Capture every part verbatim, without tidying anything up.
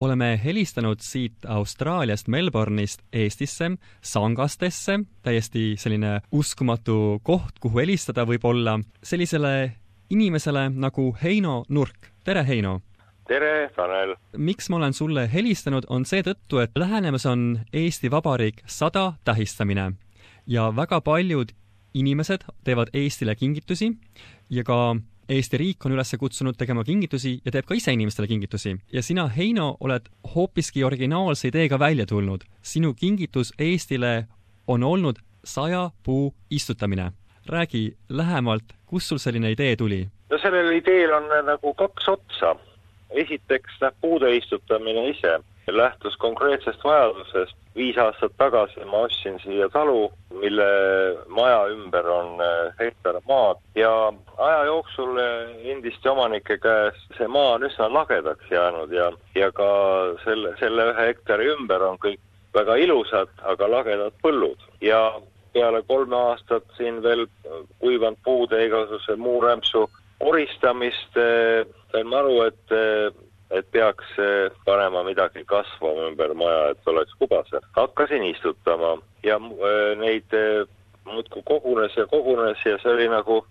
oleme helistanud siit Austraaliast, Melbourne'ist Eestisse, Sangastesse, täiesti selline uskumatu koht, kuhu helistada võib olla, sellisele inimesele nagu Heino Nurk. Tere, Heino! Tere, Tanel! Miks ma olen sulle helistanud, on seetõttu, et lähenemas on Eesti Vabariik sada tähistamine ja väga paljud inimesed teevad Eestile kingitusi ja ka Eesti riik on üles kutsunud tegema kingitusi ja teeb ka ise inimestele kingitusi. Ja sina, Heino, oled hoopiski originaalse ideega välja tulnud. Sinu kingitus Eestile on olnud saja puu istutamine. Räägi lähemalt, kus sul selline idee tuli? No sellel ideel on nagu kaks otsa. Esiteks puude istutamine ise lähtus konkreetsest vajadusest. Viis aastat tagasi ma ostsin siia talu, mille maja ümber on hektar maad ja aja jooksul endiste omanike käes see maa on üsna lagedaks jäänud ja, ja ka selle, selle ühe hektari ümber on kõik väga ilusad, aga lagedad põllud. Ja peale kolme aastat siin veel kuivanud puude igasuguse muu rämpsu oristamist sain ma aru, et et peaks panema midagi kasvama ümber maja, et oleks kubase. Hakkasin istutama ja neid muudkui kogunes ja kogunes ja see oli nagu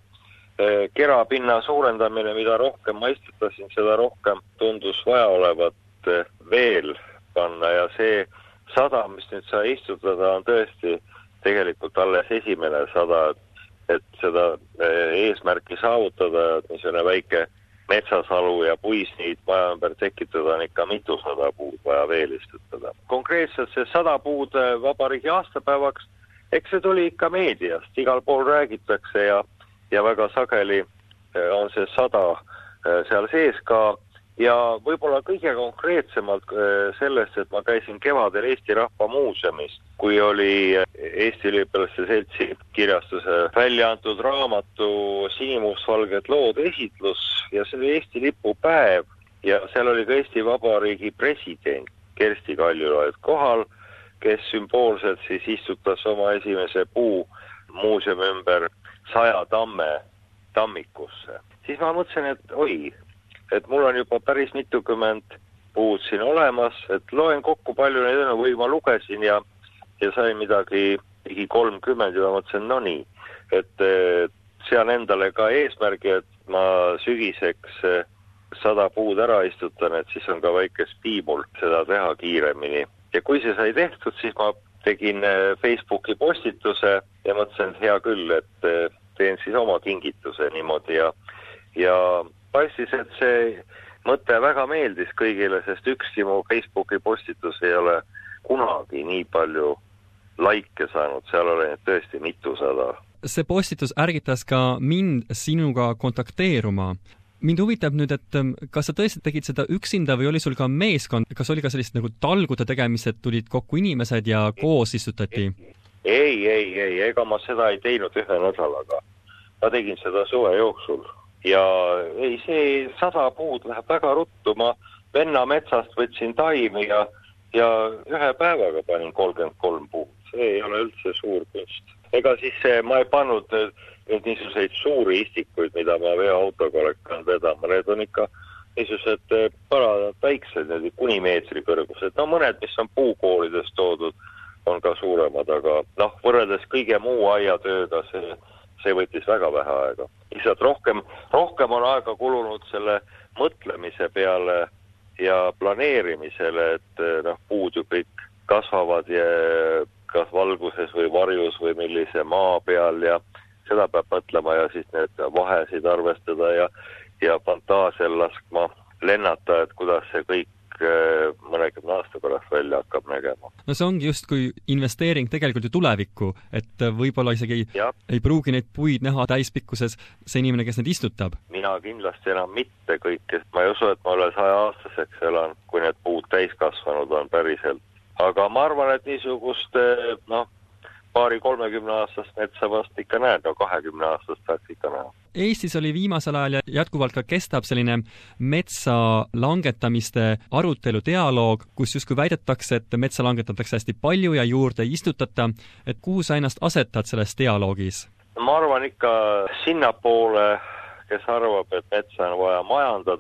kerapinna suurendamine, mida rohkem ma istutasin, seda rohkem tundus vaja olevat veel panna ja see sada, mis nüüd sai istutada, on tõesti tegelikult alles esimene sada, et seda eesmärki saavutada, et niisugune väike metsasalu ja puisniid maja ümber tekitada on ikka mitusada puud vaja veel istutada. Konkreetselt see sada puud vabariigi aastapäevaks, eks see tuli ikka meediast, igal pool räägitakse ja, ja väga sageli on see sada seal sees ka ja võib-olla kõige konkreetsemalt sellest, et ma käisin kevadel Eesti Rahva Muuseumis, kui oli Eesti Üliõpilaste Seltsi kirjastuse välja antud raamatu Sinimustvalged lood esitlus ja see oli Eesti lipu päev ja seal oli ka Eesti Vabariigi president Kersti Kaljulaid kohal, kes sümboolselt siis istutas oma esimese puu muuseumi ümber saja tamme tammikusse. Siis ma mõtlesin, et oi, et mul on juba päris mitukümmend puud siin olemas, et loen kokku palju neid on, või ma lugesin ja, ja sain midagi ligi kolmkümmend ja ma mõtlesin, no nii, et sean endale ka eesmärgi, et ma sügiseks sada puud ära istutan, et siis on ka väike stiimul seda teha kiiremini. Ja kui see sai tehtud, siis ma tegin Facebooki postituse ja mõtlesin, hea küll, et teen siis oma kingituse niimoodi ja, ja paistis, et see mõte väga meeldis kõigile, sest ükski mu Facebooki postitus ei ole kunagi nii palju laike saanud, seal oli tõesti mitusada. See postitus ärgitas ka mind sinuga kontakteeruma. Mind huvitab nüüd, et kas sa tõesti tegid seda üksinda või oli sul ka meeskond, kas oli ka sellist nagu talgude tegemist, et tulid kokku inimesed ja koos istutati? Ei, ei, ei, ega ma seda ei teinud ühe nädalaga. Ma tegin seda suve jooksul. Ja ei, see sada puud läheb väga ruttu, ma venna metsast võtsin taimi ja, ja ühe päevaga panin kolmkümmend kolm puud. See ei ole üldse suur kunst. Ega siis see, ma ei pannud need niisuguseid suuri istikuid, mida ma veoautoga olen vedama. Need on ikka niisugused paradad väiksed, need kuni meetri kõrgused. No mõned, mis on puukoolidest toodud, on ka suuremad, aga noh, võrreldes kõige muu aiatööga see see võttis väga vähe aega. Lihtsalt rohkem, rohkem on aega kulunud selle mõtlemise peale ja planeerimisele, et noh, puud ju kõik kasvavad ja kas valguses või varjus või millise maa peal ja seda peab mõtlema ja siis need vahesid arvestada ja, ja fantaasial laskma lennata, et kuidas see kõik mõnekümne aasta pärast välja hakkab nägema. No see ongi just kui investeering tegelikult ju tulevikku, et võib-olla isegi ja. Ei pruugi neid puid näha täispikkuses see inimene, kes need istutab. Mina kindlasti enam mitte kõike, ma ei usu, et ma üle saja aastaseks elan, kui need puud täiskasvanud on päriselt. Aga ma arvan, et niisugust noh, paari kolmekümne aastast metsa vast ikka näed, no kahekümne aastast saaks ikka näha. Eestis oli viimasel ajal ja jätkuvalt ka kestab selline metsa langetamiste arutelu dialoog, kus justkui väidetakse, et metsa langetatakse hästi palju ja juurde ei istutata, et kuhu sa ennast asetad selles dialoogis? Ma arvan ikka sinnapoole, kes arvab, et metsa on vaja majandada,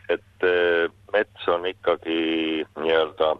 et mets on ikkagi nii-öelda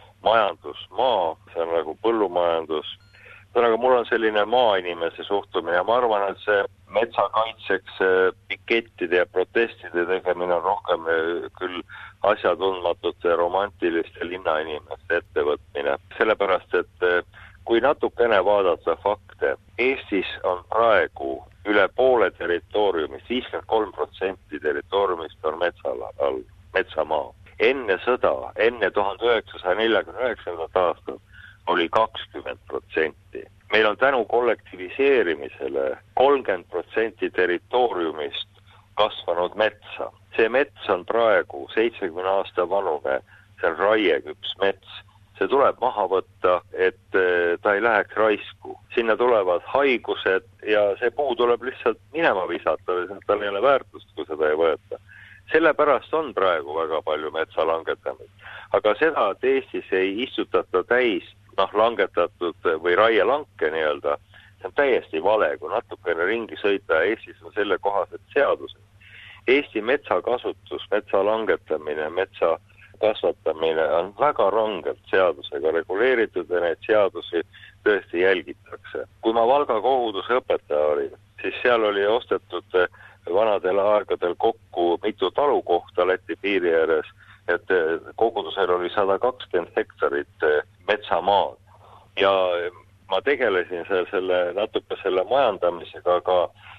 majandusmaa, see on nagu põllumajandus. Aga mul on selline maainimese suhtumine ja ma arvan, et see metsakaitseks pikettide ja protestide tegemine on rohkem küll asjatundmatute ja romantiliste linnainimeste ettevõtmine. Sellepärast, et kui natukene vaadata fakte, Eestis on praegu üle poole territooriumist, viiskümmend kolm protsenti territooriumist on metsala all, metsamaa. Enne sõda, enne tuhande üheksasaja neljakümne üheksandat aastat oli kakskümmend protsenti. Meil on tänu kollektiviseerimisele kolmkümmend protsenti territooriumist kasvanud metsa. See mets on praegu seitsekümne aasta vanune, see on raieküps mets. See tuleb maha võtta, et ta ei läheks raisku. Sinna tulevad haigused ja see puu tuleb lihtsalt minema visata, tal ei ole väärtust, kui seda ei võeta. Sellepärast on praegu väga palju metsa langetamist. Aga seda, et Eestis ei istutata täis noh, langetatud või raielanke nii-öelda, see on täiesti vale, kui natukene ringi sõita. Eestis on selle kohased seadused. Eesti metsakasutus, metsa langetamine, metsa kasvatamine on väga rangelt seadusega reguleeritud ja neid seadusi tõesti jälgitakse. Kui ma Valga koguduse õpetaja olin, siis seal oli ostetud vanadel aegadel kokku mitu talukohta Läti piiri ääres, et kogudusel oli sada kakskümmend hektarit metsamaad. Ja ma tegelesin selle, natuke selle majandamisega, aga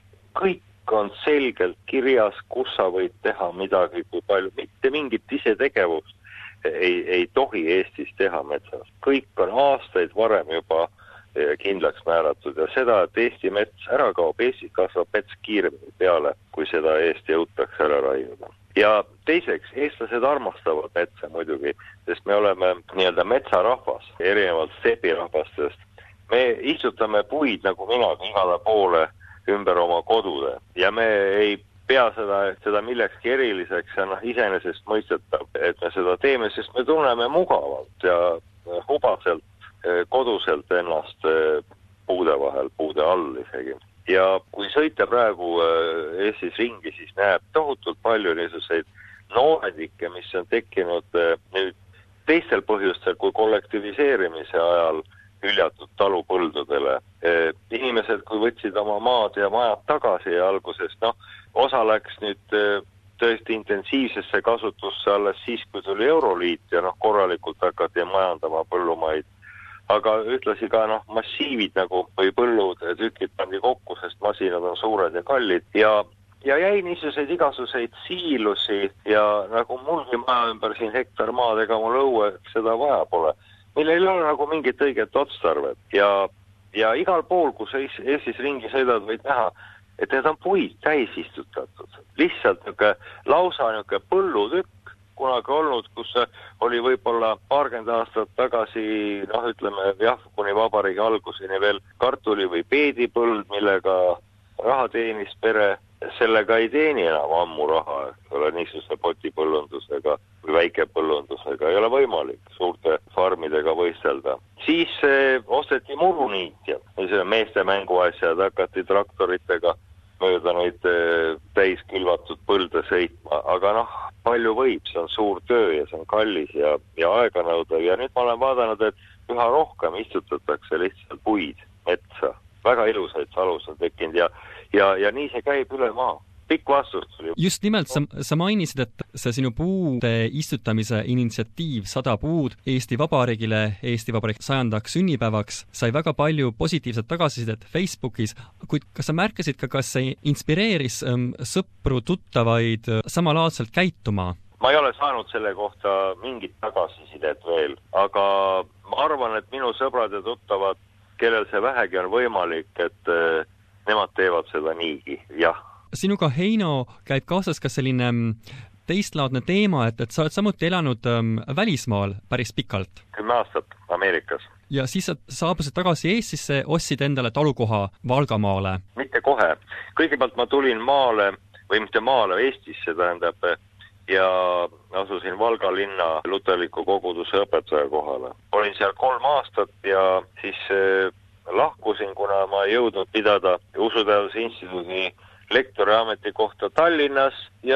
kõik on selgelt kirjas, kus sa võid teha midagi, kui palju. Mitte mingit isetegevust ei, ei tohi Eestis teha metsas. Kõik on aastaid varem juba kindlaks määratud ja seda, et Eesti mets ära kaob, Eestis kasvab mets kiiremini peale, kui seda Eesti jõutakse ära raiuda. Ja teiseks, eestlased armastavad metsa muidugi, sest me oleme nii-öelda metsarahvas, erinevalt stepirahvastest. Me istutame puid nagu minagi igale poole ümber oma kodude ja me ei pea seda, seda millekski eriliseks ja noh, iseenesest mõistetav, et me seda teeme, sest me tunneme mugavalt ja hubaselt koduselt ennast puude vahel, puude all isegi. Ja kui sõita praegu Eestis ringi, siis näeb tohutult palju niisuguseid nooredikke, mis on tekkinud nüüd teistel põhjustel kui kollektiviseerimise ajal hüljatud talupõldudele. Inimesed, kui võtsid oma maad ja majad tagasi ja alguses, noh, osa läks nüüd tõesti intensiivsesse kasutusse alles siis, kui tuli Euroliit ja noh, korralikult hakati majandama põllumaid. Aga ütlasi ka noh, massiivid nagu või põllud tükid pandi kokku, sest masinad on suured ja kallid ja, ja jäi niisuguseid igasuseid siilusi ja nagu mulgi maja ümber siin hektar maad, ega mul õue seda vaja pole. Meil ei ole nagu mingit õiget otstarvet ja, ja igal pool, kus Eestis ringi sõidad, võid näha, et need on puid täis istutatud. Lihtsalt niuke lausa niuke põllutükk kunagi olnud, kus oli võib-olla paarkümmend aastat tagasi, noh ütleme, jah, kuni vabariigi alguseni veel kartuli või peedipõld, millega raha teenis pere, sellega ei teeni enam ammu raha, ei ole niisuguse potipõllundusega või väikepõllundusega, ei ole võimalik suurte farmidega võistelda. Siis eh, osteti muruniitjad, meeste mänguasjad, hakati traktoritega mööda neid eh, täis külvatud põlde sõitma, aga noh, palju võib, see on suur töö ja see on kallis ja, ja aeganõudev ja nüüd ma olen vaadanud, et üha rohkem istutatakse lihtsalt puid, metsa. Väga ilusaid salus on tekkinud ja, ja, ja nii see käib üle maa. Pikk vastus tuli. Just nimelt, sa, sa mainisid, et see sinu puude istutamise initsiatiiv sada puud Eesti Vabariigile, Eesti Vabariigi sajandaks sünnipäevaks sai väga palju positiivset tagasisidet Facebookis, kuid kas sa märkasid ka, kas see inspireeris ähm, sõpru, tuttavaid äh, samalaadselt käituma? Ma ei ole saanud selle kohta mingit tagasisidet veel, aga ma arvan, et minu sõbrad ja tuttavad, kellel see vähegi on võimalik, et äh, nemad teevad seda niigi, jah. Sinuga, Heino, käib kaasas ka selline teistlaadne teema, et, et sa oled samuti elanud ähm, välismaal päris pikalt. Kümme aastat Ameerikas. Ja siis sa saabusid tagasi Eestisse, ostsid endale talukoha Valgamaale. Mitte kohe. Kõigepealt ma tulin maale, või mitte maale, Eestisse tähendab, ja asusin Valga linna luterliku koguduse õpetaja kohale. Olin seal kolm aastat ja siis äh, lahkusin, kuna ma ei jõudnud pidada Usuteaduse instituudi lektori ametikohta Tallinnas ja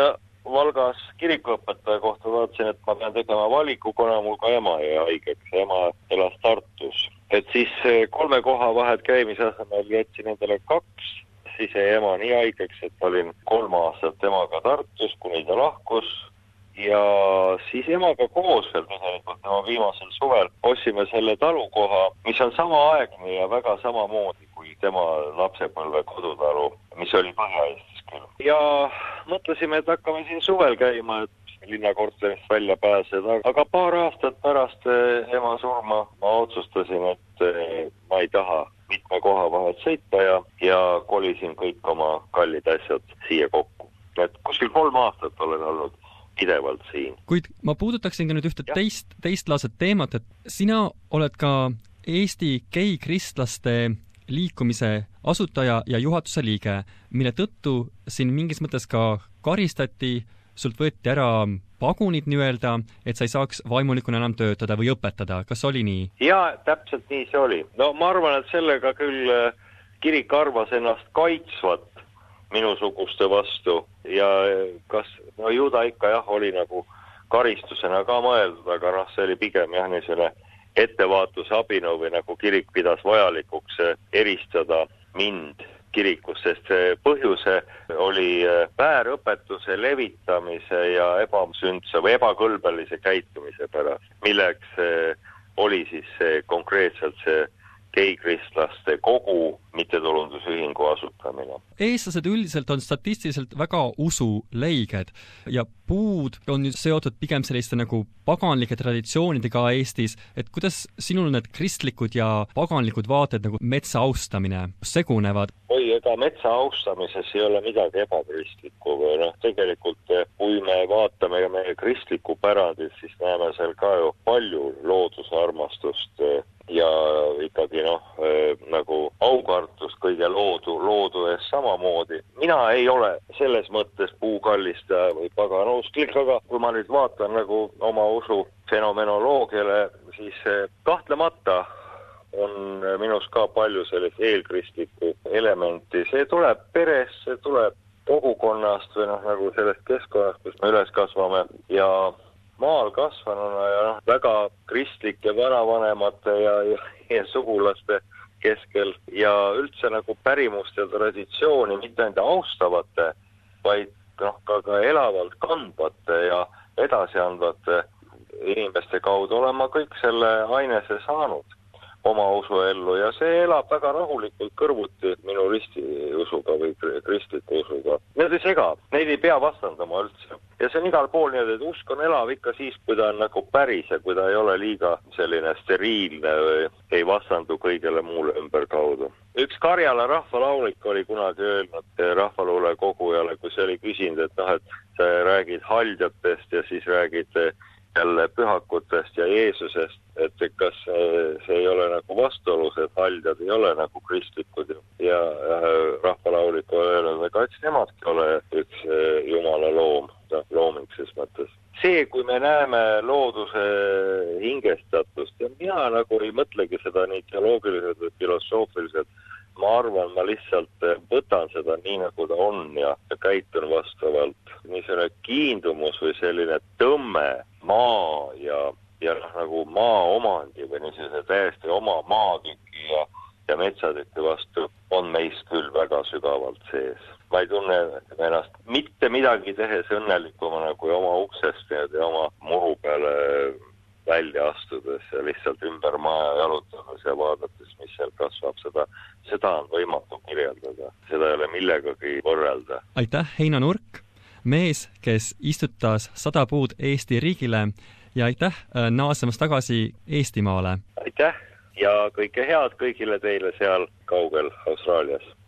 Valgas kirikuõpetaja kohta vaatasin, et ma pean tegema valiku, kuna mul ka ema jäi haigeks. Ema elas Tartus. Et siis kolme koha vahet käimise asemel jätsin endale kaks. Siis jäi ema nii haigeks, et olin kolm aastat emaga Tartus, kuni ta lahkus. Ja siis emaga koos veel tegelikult tema viimasel suvel ostsime selle talukoha, mis on sama aegne ja väga samamoodi kui tema lapsepõlve kodutalu, mis oli Põhja-Eestis küll. Ja mõtlesime, et hakkame siin suvel käima, et linnakorterist välja pääseda, aga paar aastat pärast ema surma ma otsustasin, et ma ei taha mitme koha vahet sõita ja, ja kolisin kõik oma kallid asjad siia kokku. Et kuskil kolm aastat olen olnud pidevalt siin. Kuid ma puudutaksin ka nüüd ühte teist, teistlaaset teemat, et sina oled ka Eesti gei-kristlaste liikumise asutaja ja juhatuse liige, mille tõttu siin mingis mõttes ka karistati, sult võeti ära pagunid nii-öelda, et sa ei saaks vaimulikuna enam töötada või õpetada. Kas oli nii? Jaa, täpselt nii see oli. No ma arvan, et sellega küll kirik arvas ennast kaitsvat minusuguste vastu ja kas, no ju ta ikka jah, oli nagu karistusena ka mõeldud, aga noh, see oli pigem jah, niisugune ettevaatusabinõu või nagu kirik pidas vajalikuks eristada mind kirikust, sest see põhjuse oli väärõpetuse levitamise ja ebasündse või ebakõlbelise käitumise pärast, milleks oli siis see, konkreetselt see gei-kristlaste kogu mittetulundusühingu asutamine. Eestlased üldiselt on statistiliselt väga usuleiged ja puud on seotud pigem selliste nagu paganlike traditsioonidega Eestis, et kuidas sinul need kristlikud ja paganlikud vaated nagu metsa austamine segunevad? Oi, ega metsa austamises ei ole midagi ebakristlikku. No, tegelikult, kui me vaatame meie kristlikku pärandit, siis näeme seal ka ju palju loodusarmastust ja ikkagi noh, nagu aukartust kõige loodu, loodu ees samamoodi. Mina ei ole selles mõttes puukallistaja või paganusklik, aga kui ma nüüd vaatan nagu oma usu fenomenoloogiale, siis kahtlemata on minus ka palju sellist eelkristlikku elementi. See tuleb perest, see tuleb kogukonnast või noh, nagu sellest keskkonnast, kus me üles kasvame ja maal kasvanuna ja noh, väga kristlike vanavanemate ja, ja, ja sugulaste keskel ja üldse nagu pärimust ja traditsiooni mitte enda austavate, vaid noh, ka, ka elavalt kandvate ja edasiandvate inimeste kaudu olema kõik selle ainese saanud oma usuellu ja see elab väga rahulikult kõrvuti minu ristiusuga või kristliku usuga. Need ei sega, neid ei pea vastandama üldse. Ja see on igal pool nii, et usk on elav ikka siis, kui ta on nagu päris ja kui ta ei ole liiga selline steriilne või ei vastandu kõigele muule ümberkaudu. Üks Karjala rahvalaulik oli kunagi öelnud rahvaluule kogujale, kui see oli küsinud, et noh, et sa räägid haljatest ja siis räägid jälle pühakutest ja Jeesusest, et kas see ei ole nagu vastuolus, et haljad ei ole nagu kristlikud ja rahvalaulik on öelnud, et eks nemadki ole üks Jumala loom, looming ses mõttes. See, kui me näeme looduse hingestatust ja mina nagu ei mõtlegi seda nii teoloogiliselt või filosoofiliselt, ma arvan, ma lihtsalt võtan seda nii, nagu ta on ja käitun vastavalt. Niisugune kiindumus või selline tõmme maa ja, ja nagu maa omandi või niisugune täiesti oma maatüki ja, ja metsatüki vastu on meist küll väga sügavalt sees. Ma ei tunne ennast mitte midagi tehes õnnelikuma kui oma uksest ja oma muru peale välja astudes ja lihtsalt ümber maja jalutades ja vaadates, mis seal kasvab, seda, seda on võimatu kirjeldada. Seda ei ole millegagi võrrelda. Aitäh, Heino Nurk, mees, kes istutas sada puud Eesti riigile ja aitäh naasemast tagasi Eestimaale. Aitäh ja kõike head kõigile teile seal kaugel Austraalias.